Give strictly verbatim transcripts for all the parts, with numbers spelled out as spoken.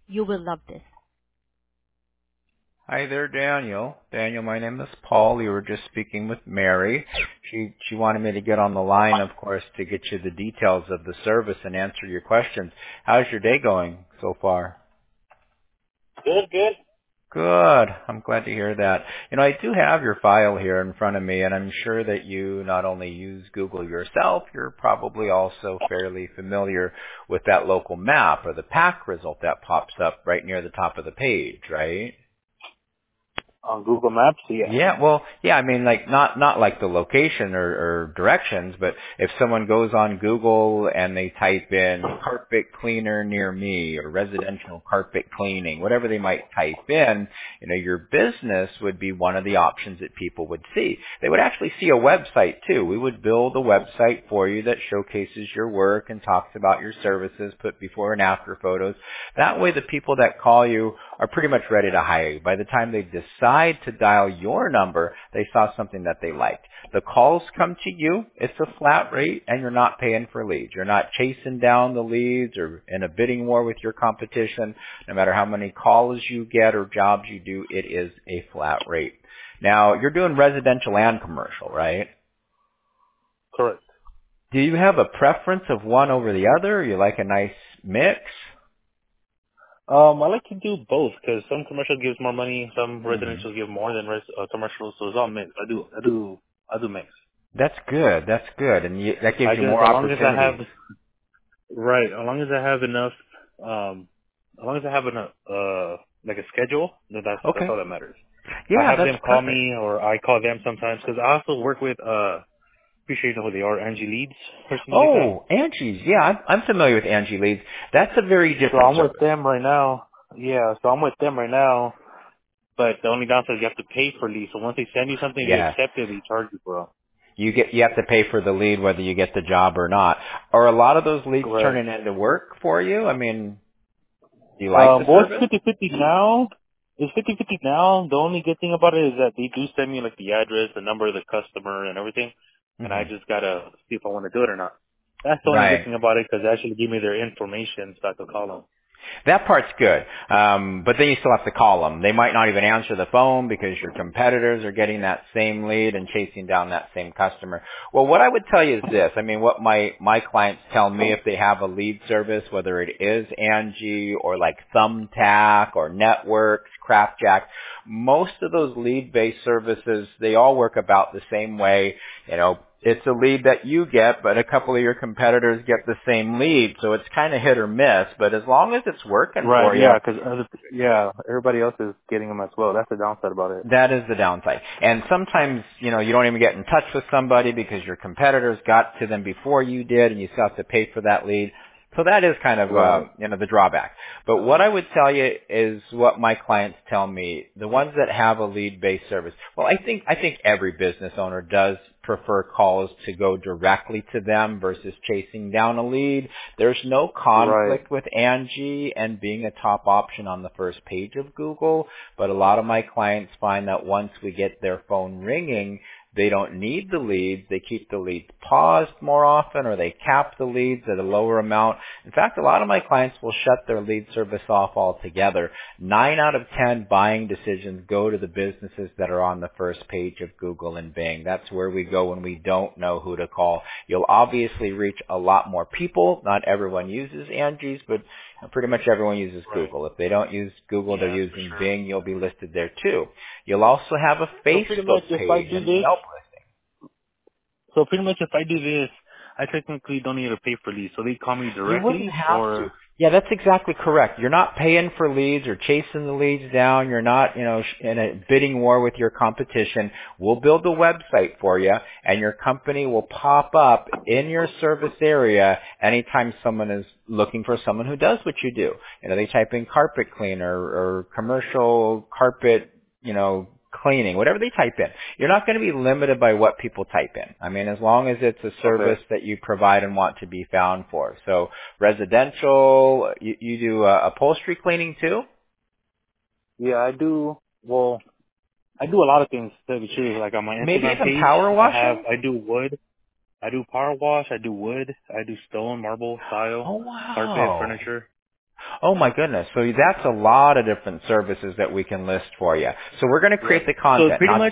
You will love this. Hi there, Daniel. Daniel, my name is Paul. You were just speaking with Mary. She she wanted me to get on the line, of course, to get you the details of the service and answer your questions. How's your day going so far? Good, good. Good. I'm glad to hear that. You know, I do have your file here in front of me, and I'm sure that you not only use Google yourself, you're probably also fairly familiar with that local map or the pack result that pops up right near the top of the page, right? On Google Maps, yeah. Yeah, well, yeah, I mean, like, not, not like the location or, or directions, but if someone goes on Google and they type in carpet cleaner near me or residential carpet cleaning, whatever they might type in, you know, your business would be one of the options that people would see. They would actually see a website too. We would build a website for you that showcases your work and talks about your services, put before and after photos. That way the people that call you are pretty much ready to hire you. By the time they decide to dial your number, they saw something that they liked. The calls come to you. It's a flat rate, and you're not paying for leads. You're not chasing down the leads or in a bidding war with your competition. No matter how many calls you get or jobs you do, it is a flat rate. Now, you're doing residential and commercial, right? Correct. Do you have a preference of one over the other? You like a nice mix? Um, I like to do both because some commercial gives more money, some Mm-hmm. residential give more than res- uh, commercial, so it's all mixed. I do, I do, I do mix. That's good. That's good. And you, that gives I you just, more as long as I have, opportunities. right, as long as I have enough, um, as long as I have enough, uh, like a schedule, then that's, that's Okay. all that matters. I Yeah, have that's them call perfect. me or I call them sometimes because I also work with, uh, appreciate who they are, Angie Leads or something like that. Oh, Angie's. Yeah, I'm, I'm familiar with Angie Leads. That's a very So different I'm with service. them right now. Yeah, so I'm with them right now. But the only downside is you have to pay for leads. So once they send you something, if you Yes. accept it, they charge you for it. You get you have to pay for the lead whether you get the job or not. Are a lot of those leads Correct. turning into work for you? I mean, do you like the Um, well, it's service? fifty-fifty now. It's fifty-fifty now. The only good thing about it is that they do send me like the address, the number of the customer, and everything. And I Hmm. just gotta see if I want to do it or not. That's the only good Right. thing about it because they actually give me their information so I can call them. That part's good. Um, but then you still have to call them. They might not even answer the phone because your competitors are getting that same lead and chasing down that same customer. Well, what I would tell you is this. I mean, what my, my clients tell me if they have a lead service, whether it is Angie or like Thumbtack or Networks, Craftjack, most of those lead-based services, they all work about the same way. You know, it's a lead that you get, but a couple of your competitors get the same lead, so it's kind of hit or miss. But as long as it's working Right. for you, Yeah. Because yeah, everybody else is getting them as well. That's the downside about it. that is the downside. And sometimes, you know, you don't even get in touch with somebody because your competitors got to them before you did, and you still have to pay for that lead. So that is kind of, Right. um, you know, the drawback. But what I would tell you is what my clients tell me. The ones that have a lead-based service. Well, I think I think every business owner does prefer calls to go directly to them versus chasing down a lead. There's no Right. conflict with Angie and being a top option on the first page of Google. But a lot of my clients find that once we get their phone ringing, they don't need the leads. They keep the leads paused more often, or they cap the leads at a lower amount. In fact, a lot of my clients will shut their lead service off altogether. Nine out of ten buying decisions go to the businesses that are on the first page of Google and Bing. That's where we go when we don't know who to call. You'll obviously reach a lot more people. Not everyone uses Angie's, but pretty much everyone uses Right. Google. If they don't use Google, they're Yeah, for using sure. Bing. You'll be listed there too. You'll also have a So pretty much Facebook if I page do and a this, Yelp listing. so pretty much if I do this, I technically don't need to pay for leads. So they call me You wouldn't directly have to. or, Yeah, that's exactly correct. You're not paying for leads or chasing the leads down. You're not, you know, sh- in a bidding war with your competition. We'll build a website for you, and your company will pop up in your service area anytime someone is looking for someone who does what you do. You know, they type in carpet cleaner or commercial carpet, you know, cleaning, whatever they type in. You're not going to be limited by what people type in. I mean, as long as it's a okay. service that you provide and want to be found for. So residential, you, you do uh, upholstery cleaning too? Yeah, I do, well, I do a lot of things to be true. Like on my Maybe Instagram even page, power I have, washing? I do wood, I do power wash, I do wood, I do stone, marble, tile, Oh, carpet, wow. furniture. Oh my goodness. So that's a lot of different services that we can list for you. So we're going to create Right. the So content. pretty Not much,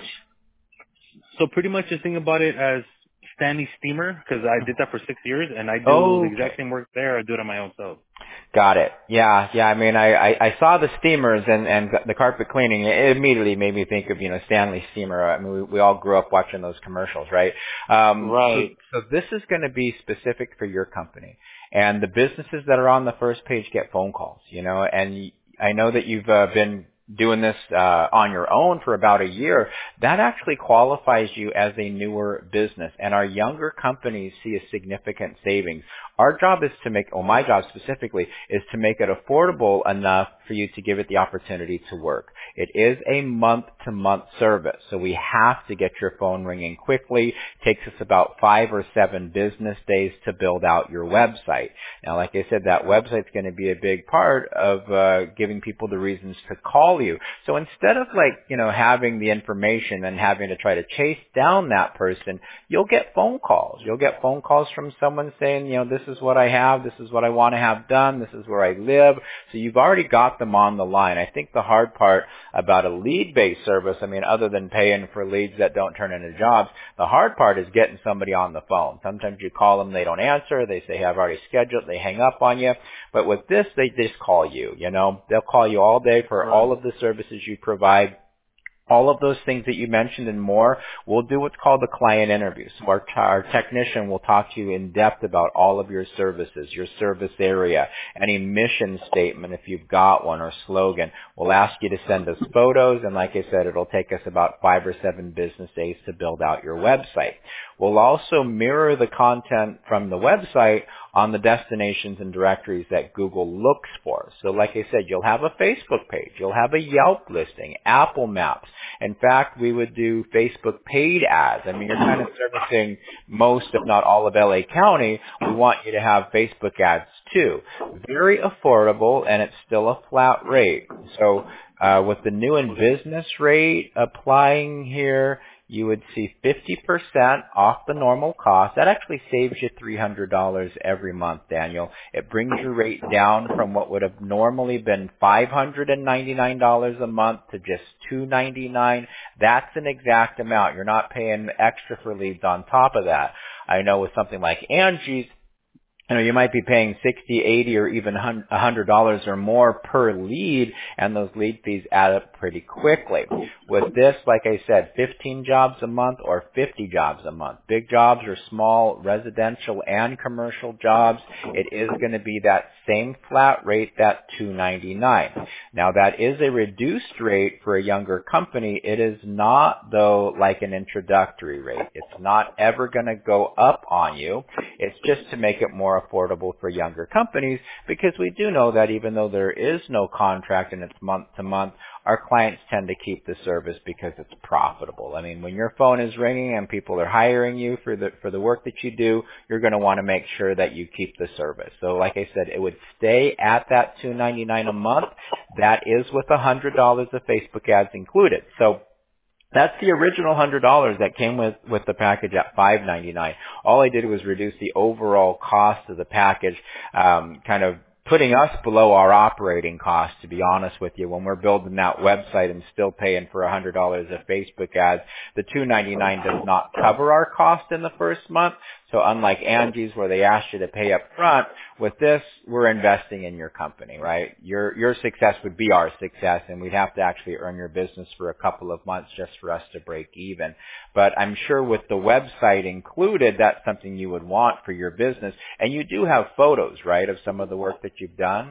so pretty much just think about it as Stanley Steamer, because I did that for six years, and I do the okay. exact same work there. I do it on my own self. Got it. Yeah, yeah. I mean, I, I, I saw the steamers and, and the carpet cleaning. It immediately made me think of, you know, Stanley Steamer. I mean, we, we all grew up watching those commercials, right? Um, so, Right. so this is going to be specific for your company. And the businesses that are on the first page get phone calls, you know, and y- I know that you've uh, been doing this uh, on your own for about a year. That actually qualifies you as a newer business. And our younger companies see a significant savings. Our job is to make, or my job specifically, is to make it affordable enough for you to give it the opportunity to work. It is a month-to-month service, so we have to get your phone ringing quickly. It takes us about five or seven business days to build out your website. Now, like I said, that website's going to be a big part of uh, giving people the reasons to call you. So instead of like, you know, having the information and having to try to chase down that person, you'll get phone calls. You'll get phone calls from someone saying, you know, this is what I have, this is what I want to have done, this is where I live. So you've already got them on the line. I think the hard part about a lead-based service, I mean, other than paying for leads that don't turn into jobs, the hard part is getting somebody on the phone. Sometimes you call them, they don't answer, they say, I've already scheduled, they hang up on you. But with this, they just call you, you know. They'll call you all day for all Right. of the services you provide. All of those things that you mentioned and more, we'll do what's called the client interview. So our, our technician will talk to you in depth about all of your services, your service area, any mission statement if you've got one or slogan. We'll ask you to send us photos, and like I said, it'll take us about five or seven business days to build out your website. We'll also mirror the content from the website on the destinations and directories that Google looks for. So like I said, you'll have a Facebook page, you'll have a Yelp listing, Apple Maps. In fact, we would do Facebook paid ads. I mean, you're kind of servicing most, if not all of L A County. We want you to have Facebook ads too. Very affordable, and it's still a flat rate. So uh, with the new in business rate applying here, you would see fifty percent off the normal cost. That actually saves you three hundred dollars every month, Daniel. It brings your rate down from what would have normally been five hundred ninety-nine dollars a month to just two hundred ninety-nine dollars. That's an exact amount. You're not paying extra for leads on top of that. I know with something like Angie's, you know, you might be paying sixty, eighty, or even one hundred dollars or more per lead, and those lead fees add up pretty quickly. With this, like I said, fifteen jobs a month or fifty jobs a month. Big jobs or small residential and commercial jobs, it is going to be that same flat rate, that two hundred ninety-nine dollars. Now, that is a reduced rate for a younger company. It is not, though, like an introductory rate. It's not ever going to go up on you. It's just to make it more affordable for younger companies, because we do know that even though there is no contract and it's month to month, our clients tend to keep the service because it's profitable. I mean, when your phone is ringing and people are hiring you for the for the work that you do, you're going to want to make sure that you keep the service. So like I said, it would stay at that two hundred ninety-nine dollars a month. That is with one hundred dollars of Facebook ads included. So that's the original one hundred dollars that came with, with the package at five hundred ninety-nine dollars. All I did was reduce the overall cost of the package, um, kind of putting us below our operating costs, to be honest with you. When we're building that website and still paying for one hundred dollars of Facebook ads, the two hundred ninety-nine dollars does not cover our cost in the first month. So unlike Angie's, where they ask you to pay up front, with this, we're investing in your company, right? Your your success would be our success, and we'd have to actually earn your business for a couple of months just for us to break even. But I'm sure with the website included, that's something you would want for your business. And you do have photos, right, of some of the work that you've done?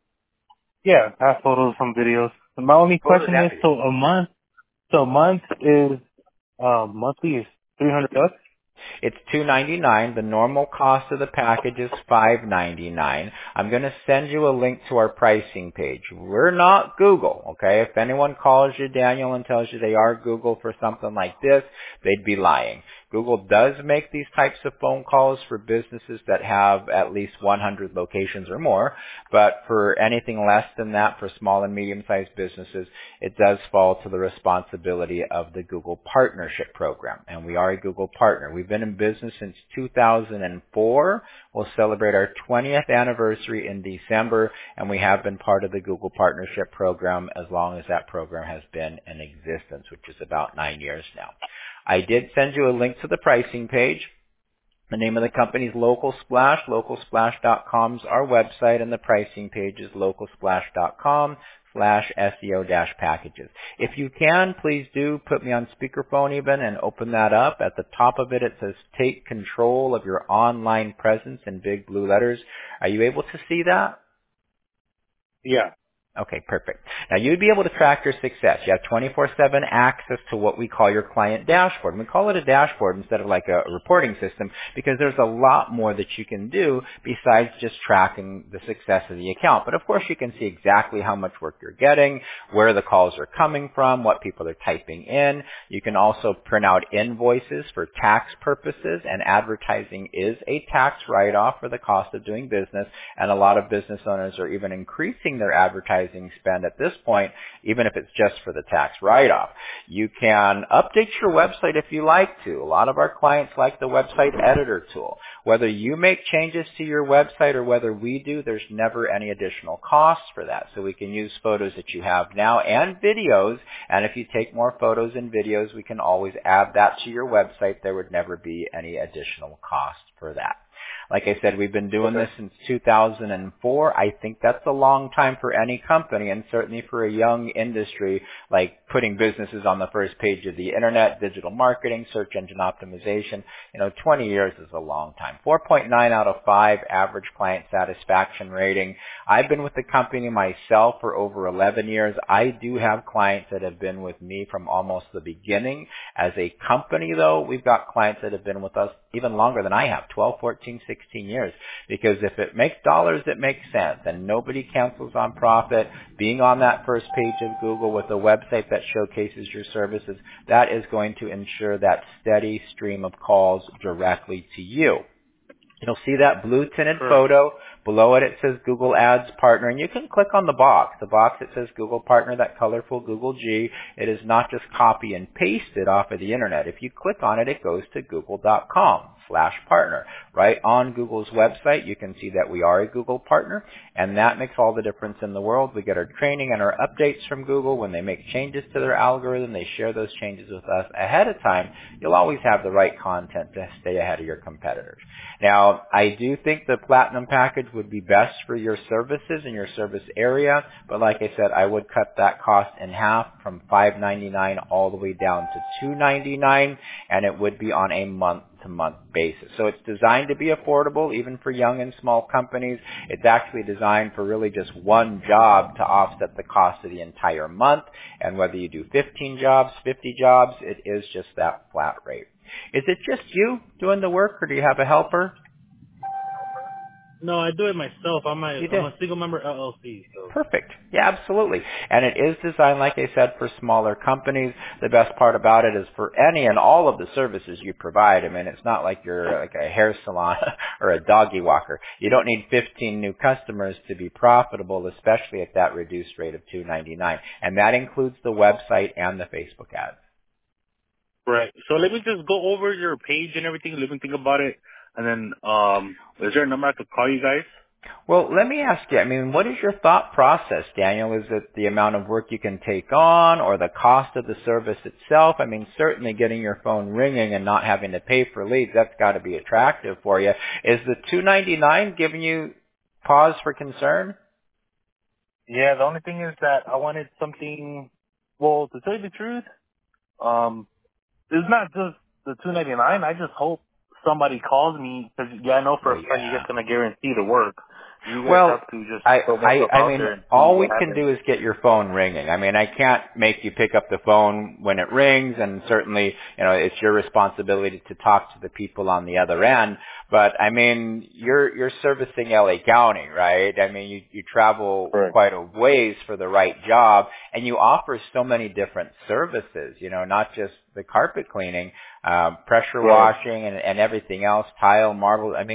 Yeah, I have photos, some videos. My only Photos question and is, so a month, so a month is, uh, monthly is three hundred bucks? It's two hundred ninety-nine dollars. The normal cost of the package is five hundred ninety-nine dollars. I'm going to send you a link to our pricing page. We're not Google, okay? If anyone calls you, Daniel, and tells you they are Google for something like this, they'd be lying. Google does make these types of phone calls for businesses that have at least one hundred locations or more, but for anything less than that, for small and medium-sized businesses, it does fall to the responsibility of the Google Partnership Program, and we are a Google partner. We've been in business since two thousand four. We'll celebrate our twentieth anniversary in December, and we have been part of the Google Partnership Program as long as that program has been in existence, which is about nine years now. I did send you a link to the pricing page. The name of the company is Local Splash. local splash dot com is our website, and the pricing page is local splash dot com slash S E O dash packages. If you can, please do put me on speakerphone even and open that up. At the top of it, it says take control of your online presence in big blue letters. Are you able to see that? Yeah. Okay, perfect. Now you'd be able to track your success. You have twenty-four seven access to what we call your client dashboard. And we call it a dashboard instead of like a reporting system because there's a lot more that you can do besides just tracking the success of the account. But of course you can see exactly how much work you're getting, where the calls are coming from, what people are typing in. You can also print out invoices for tax purposes, and advertising is a tax write-off for the cost of doing business. And a lot of business owners are even increasing their advertising spend at this point, even if it's just for the tax write-off. You can update your website if you like to. A lot of our clients like the website editor tool. Whether you make changes to your website or whether we do, there's never any additional costs for that. So we can use photos that you have now and videos, and if you take more photos and videos, we can always add that to your website. There would never be any additional cost for that. Like I said, we've been doing this since two thousand four. I think that's a long time for any company, and certainly for a young industry like putting businesses on the first page of the internet, digital marketing, search engine optimization. You know, twenty years is a long time. four point nine out of five average client satisfaction rating. I've been with the company myself for over eleven years. I do have clients that have been with me from almost the beginning. As a company, though, we've got clients that have been with us even longer than I have, twelve, fourteen, sixteen years. Because if it makes dollars, it makes sense. And nobody cancels on profit. Being on that first page of Google with a website that showcases your services, that is going to ensure that steady stream of calls directly to you. You'll see that blue tinted Sure. photo. Below it, it says Google Ads Partner, and you can click on the box. The box that says Google Partner, that colorful Google G, it is not just copy and pasted off of the internet. If you click on it, it goes to google dot com slash partner. Right on Google's website, you can see that we are a Google partner, and that makes all the difference in the world. We get our training and our updates from Google. When they make changes to their algorithm, they share those changes with us ahead of time. You'll always have the right content to stay ahead of your competitors. Now, I do think the Platinum package would be best for your services in your service area, but like I said, I would cut that cost in half from five ninety-nine all the way down to two ninety-nine, and it would be on a month-to-month basis. So it's designed to be affordable even for young and small companies. It's actually designed for really just one job to offset the cost of the entire month, and whether you do fifteen jobs, fifty jobs, it is just that flat rate. Is it just you doing the work, or do you have a helper? No, I do it myself. I'm a, You do? I'm a single member L L C. So. Perfect. Yeah, absolutely. And it is designed, like I said, for smaller companies. The best part about it is for any and all of the services you provide. I mean, it's not like you're like a hair salon or a doggy walker. You don't need fifteen new customers to be profitable, especially at that reduced rate of two ninety-nine. And that includes the website and the Facebook ads. Right. So let me just go over your page and everything. Let me think about it. And then, um, is there a number I could call you guys? Well, let me ask you, I mean, what is your thought process, Daniel? Is it the amount of work you can take on or the cost of the service itself? I mean, certainly getting your phone ringing and not having to pay for leads, that's got to be attractive for you. Is the two ninety-nine giving you pause for concern? Yeah, the only thing is that I wanted something, well, to tell you the truth, um, it's not just the two ninety-nine. I just hope somebody calls me because yeah, I know for Well, a fact yeah. you guys gonna guarantee the work. You guys Well, have to just I, put I, myself I out mean, there and see all we what can happens. do is get your phone ringing. I mean, I can't make you pick up the phone when it rings, and certainly, you know, it's your responsibility to talk to the people on the other end. But I mean, you're you're servicing L A County, right? I mean, you you travel Correct. quite a ways for the right job, and you offer so many different services. You know, not just the carpet cleaning, um, pressure Right. washing, and, and everything else, tile, marble. I mean,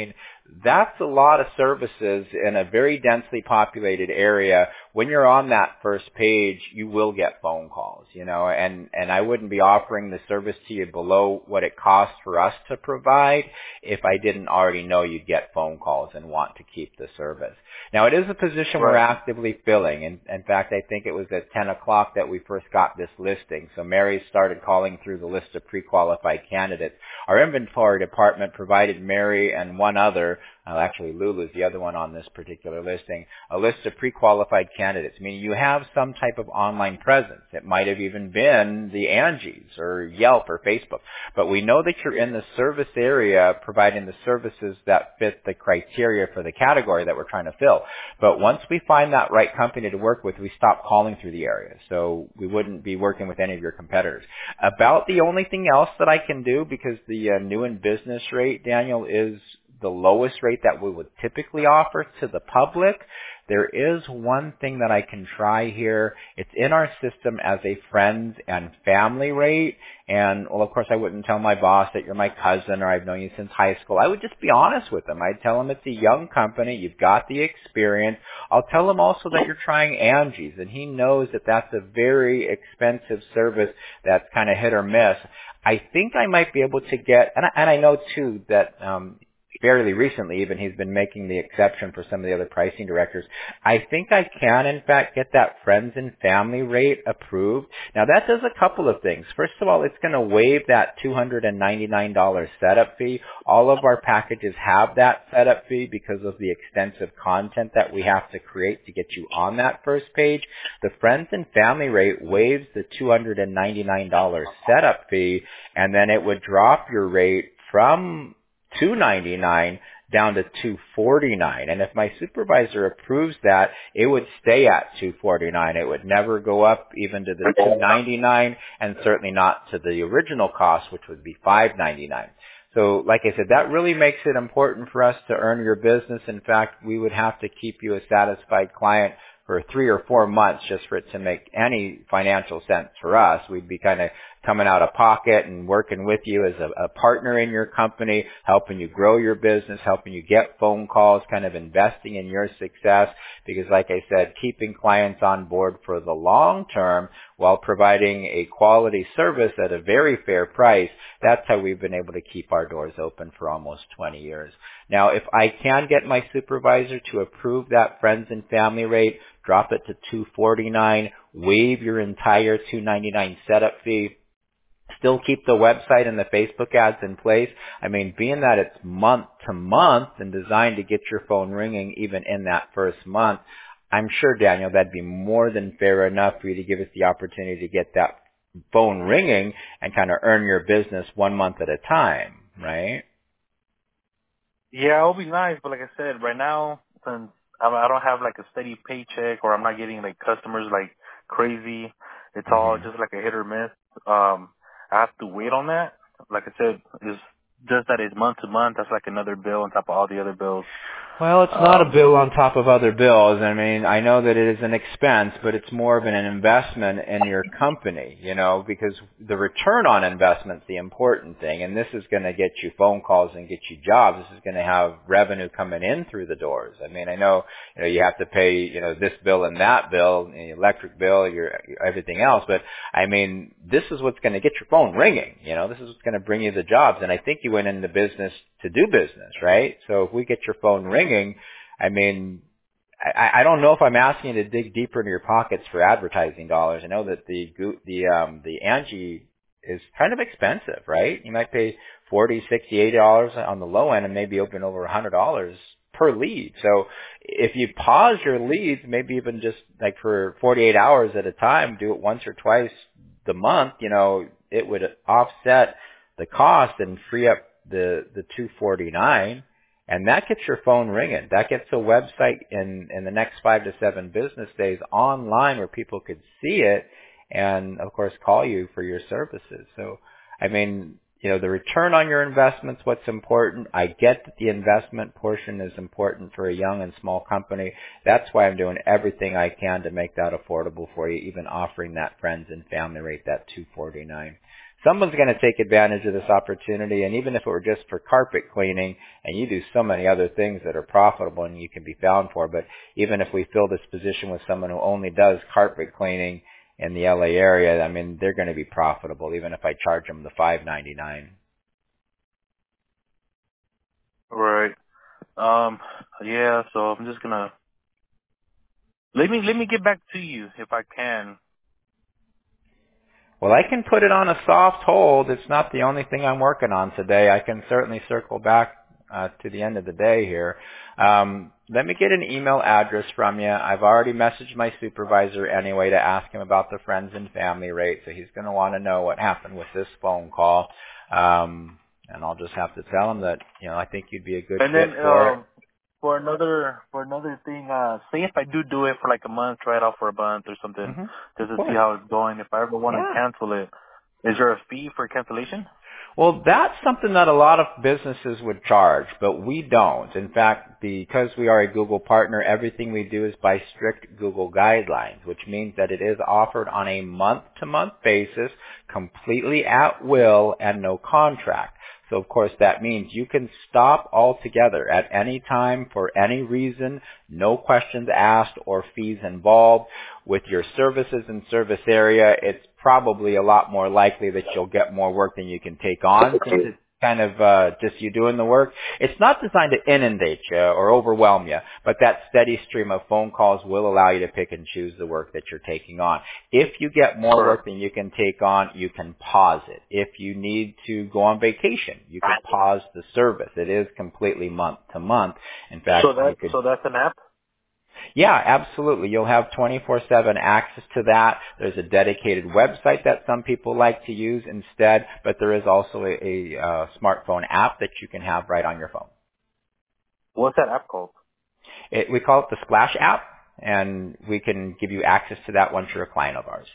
that's a lot of services in a very densely populated area. When you're on that first page, you will get phone calls, you know, and, and I wouldn't be offering the service to you below what it costs for us to provide if I didn't already know you'd get phone calls and want to keep the service. Now, it is a position Right. we're actively filling. In, in fact, I think it was at ten o'clock that we first got this listing. So Mary started calling through the list of pre-qualified candidates. Our inventory department provided Mary and one other, uh, actually Lulu's the other one on this particular listing, a list of pre-qualified candidates, meaning you have some type of online presence. It might have even been the Angie's or Yelp or Facebook. But we know that you're in the service area providing the services that fit the criteria for the category that we're trying to fill. But once we find that right company to work with, we stop calling through the area. So we wouldn't be working with any of your competitors. About the only thing else that I can do, because the uh, new in business rate, Daniel, is the lowest rate that we would typically offer to the public. There is one thing that I can try here. It's in our system as a friends and family rate. And, well, of course, I wouldn't tell my boss that you're my cousin or I've known you since high school. I would just be honest with them. I'd tell them it's a young company. You've got the experience. I'll tell them also that you're trying Angie's, and he knows that that's a very expensive service that's kind of hit or miss. I think I might be able to get, and I, and I know, too, that um fairly recently even he's been making the exception for some of the other pricing directors. I think I can, in fact, get that friends and family rate approved. Now, that does a couple of things. First of all, it's going to waive that two hundred ninety-nine dollars setup fee. All of our packages have that setup fee because of the extensive content that we have to create to get you on that first page. The friends and family rate waives the two hundred ninety-nine dollars setup fee, and then it would drop your rate from two ninety-nine down to two forty-nine. And if my supervisor approves that, it would stay at two forty-nine. It would never go up even to the two ninety-nine, and certainly not to the original cost, which would be five ninety-nine. So, like I said, that really makes it important for us to earn your business. In fact, we would have to keep you a satisfied client for three or four months just for it to make any financial sense for us. We'd be kind of coming out of pocket and working with you as a, a partner in your company, helping you grow your business, helping you get phone calls, kind of investing in your success. Because like I said, keeping clients on board for the long term while providing a quality service at a very fair price, that's how we've been able to keep our doors open for almost twenty years. Now, if I can get my supervisor to approve that friends and family rate, drop it to two forty-nine, waive your entire two ninety-nine setup fee, still keep the website and the Facebook ads in place. I mean, being that it's month to month and designed to get your phone ringing even in that first month, I'm sure, Daniel, that'd be more than fair enough for you to give us the opportunity to get that phone ringing and kind of earn your business one month at a time, right? Yeah, it'll be nice, but like I said, right now, since I don't have like a steady paycheck or I'm not getting like customers like crazy, it's mm-hmm. all just like a hit or miss. Um, I have to wait on that. Like I said, it's just that it's month to month. That's like another bill on top of all the other bills. Well, it's not um, a bill on top of other bills. I mean, I know that it is an expense, but it's more of an investment in your company, you know, because the return on investment's the important thing. And this is going to get you phone calls and get you jobs. This is going to have revenue coming in through the doors. I mean, I know, you know, you have to pay, you know, this bill and that bill, the electric bill, your everything else. But I mean, this is what's going to get your phone ringing. You know, this is what's going to bring you the jobs. And I think you went into business to do business, right? So if we get your phone ringing, I mean, I, I don't know if I'm asking you to dig deeper into your pockets for advertising dollars. I know that the the um the Angie is kind of expensive, right? You might pay forty, sixty, eighty dollars on the low end and maybe open over a hundred dollars per lead. So if you pause your leads, maybe even just like for forty-eight hours at a time, do it once or twice the month, you know, it would offset the cost and free up the the two forty-nine, and that gets your phone ringing. That gets a website in in the next five to seven business days online where people could see it and of course call you for your services. So I mean, you know, the return on your investment's what's important. I get that the investment portion is important for a young and small company. That's why I'm doing everything I can to make that affordable for you, even offering that friends and family rate, that two forty-nine. someone's going to take advantage of this opportunity. And even if it were just for carpet cleaning, and you do so many other things that are profitable and you can be found for, but even if we fill this position with someone who only does carpet cleaning in the L A area, I mean, they're going to be profitable, even if I charge them the five ninety-nine. Right. Um. Yeah. So I'm just gonna let me let me get back to you if I can. Well, I can put it on a soft hold. It's not the only thing I'm working on today. I can certainly circle back uh, to the end of the day here. Um, let me get an email address from you. I've already messaged my supervisor anyway to ask him about the friends and family rate, so he's going to want to know what happened with this phone call. Um, and I'll just have to tell him that, you know, I think you'd be a good And fit then for it. um, for another for another thing, uh, say if I do do it for like a month, try it out for a month or something, Mm-hmm. just Of to see course. how it's going. If I ever want to Yeah. cancel it, is there a fee for cancellation? Well, that's something that a lot of businesses would charge, but we don't. In fact, because we are a Google partner, everything we do is by strict Google guidelines, which means that it is offered on a month-to-month basis, completely at will, and no contract. So of course that means you can stop altogether at any time for any reason, no questions asked or fees involved. With your services and service area, it's probably a lot more likely that you'll get more work than you can take on since it's kind of uh, just you doing the work. It's not designed to inundate you or overwhelm you, but that steady stream of phone calls will allow you to pick and choose the work that you're taking on. If you get more Sure. work than you can take on, you can pause it. If you need to go on vacation, you can pause the service. It is completely month to month. In fact, So you that could so that's an app. yeah, absolutely. You'll have twenty-four seven access to that. There's a dedicated website that some people like to use instead, but there is also a, a uh, smartphone app that you can have right on your phone. What's that app called? It, we call it the Splash app, and we can give you access to that once you're a client of ours.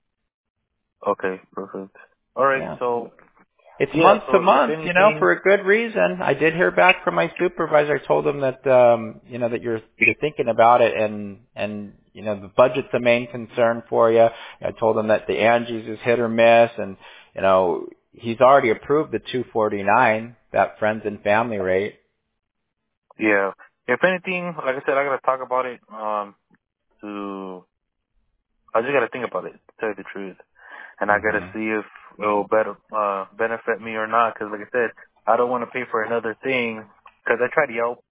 Okay, perfect. All right. Yeah. So It's yeah. month to So if month, you know, anything, for a good reason. I did hear back from my supervisor. I told him that, um, you know, that you're you're thinking about it, and and you know, the budget's the main concern for you. I told him that the Angie's is hit or miss, and you know, he's already approved the two forty-nine, that friends and family rate. yeah. If anything, like I said, I gotta talk about it. Um, to I just gotta think about it. To tell you the truth. And I gotta Mhm. see if it'll better uh benefit me or not. Because like I said, I don't want to pay for another thing. Because I tried Yelp,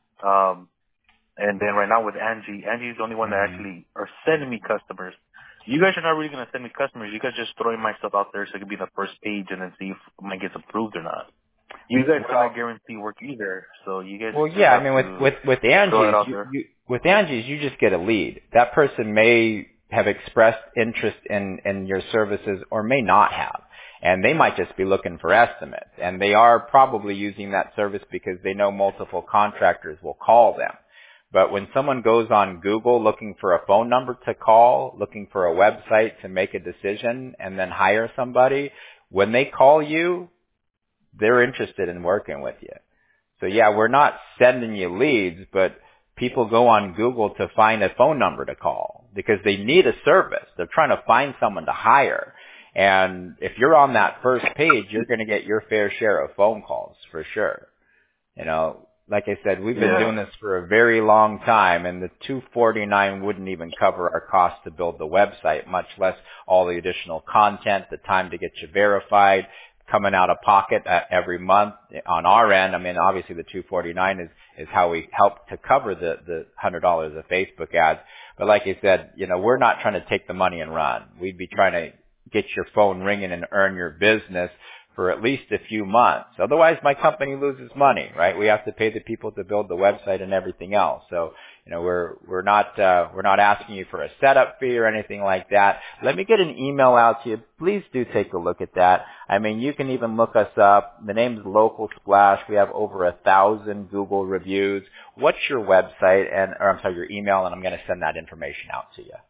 um, and then right now with Angie, Angie's the only one that Mhm. actually are sending me customers. You guys are not really gonna send me customers. You guys just throwing my stuff out there so it can be the first page and then see if mine gets approved or not. You guys Well, cannot guarantee work either, so you guys Well, just yeah, I have mean, with to with with throw it Angie's, out you, there. you with Angie's, you just get a lead. That person may have expressed interest in in your services, or may not have, and they might just be looking for estimates. And they are probably using that service because they know multiple contractors will call them. But when someone goes on Google looking for a phone number to call, looking for a website to make a decision, and then hire somebody, when they call you, they're interested in working with you. So yeah, we're not sending you leads, but people go on Google to find a phone number to call because they need a service. They're trying to find someone to hire. And if you're on that first page, you're going to get your fair share of phone calls for sure. You know, like I said, we've been Yeah. doing this for a very long time, and the two forty-nine wouldn't even cover our cost to build the website, much less all the additional content, the time to get you verified, coming out of pocket uh, every month on our end. I mean, obviously the two forty-nine is is how we help to cover the the one hundred dollars of Facebook ads. But like I said, you know, we're not trying to take the money and run. We'd be trying to get your phone ringing and earn your business for at least a few months. Otherwise, my company loses money, right? We have to pay the people to build the website and everything else. So, you know, we're we're not uh, we're not asking you for a setup fee or anything like that. Let me get an email out to you. Please do take a look at that. I mean, you can even look us up. The name's Local Splash. We have over a thousand Google reviews. What's your website and or I'm sorry, your email, and I'm going to send that information out to you.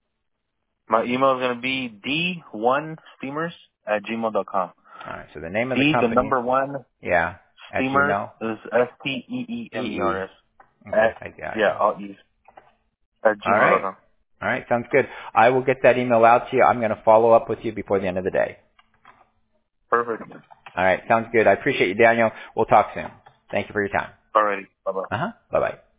My email is gonna be d one steamers at gmail dot com. All right. So the name of the D, the company, number one, yeah, at steamers Gmail. is S T E E E M E R E. S. Okay, At, I got yeah, you. all E's. At All gmail dot right. com. All right, sounds good. I will get that email out to you. I'm going to follow up with you before the end of the day. Perfect. All right. Sounds good. I appreciate you, Daniel. We'll talk soon. Thank you for your time. Alrighty. Bye-bye. Uh-huh. Bye-bye.